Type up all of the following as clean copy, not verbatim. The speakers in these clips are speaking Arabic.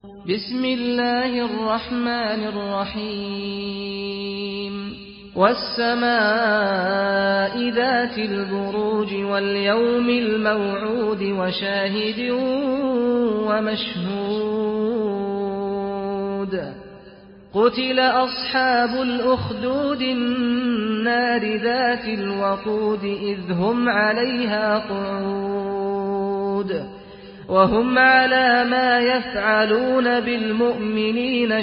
بسم الله الرحمن الرحيم والسماء ذات البروج واليوم الموعود وشاهد ومشهود قتل أصحاب الأخدود النار ذات الوقود إذ هم عليها قعود وهم على ما يفعلون بالمؤمنين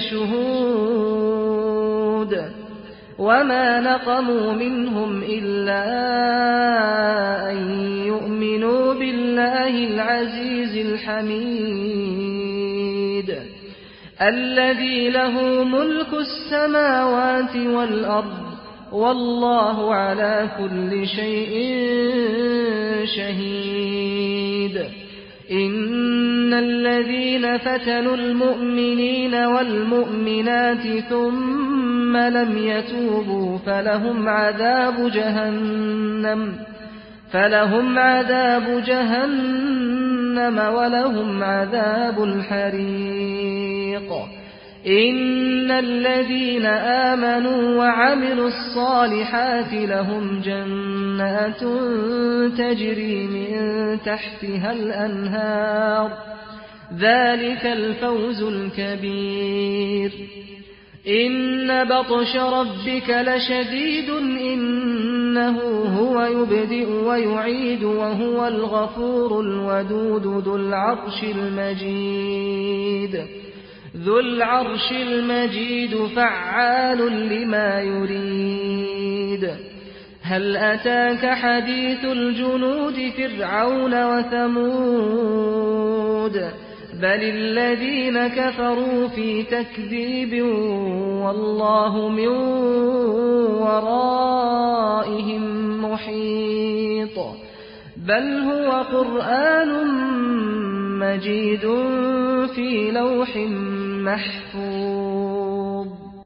شهود وما نقموا منهم إلا أن يؤمنوا بالله العزيز الحميد الذي له ملك السماوات والأرض والله على كل شيء شهيد إن الذين فتنوا المؤمنين والمؤمنات ثم لم يتوبوا فلهم عذاب جهنم ولهم عذاب الحريق إن الذين آمنوا وعملوا الصالحات لهم جنات تجري من تحتها الأنهار ذلك الفوز الكبير إن بطش ربك لشديد إنه هو يبدئ ويعيد وهو الغفور الودود ذو العرش المجيد فعال لما يريد هل أتاك حديث الجنود فرعون وثمود بل الذين كفروا في تكذيب والله من ورائهم محيط بل هو قرآن مجيد في لوح محفوظ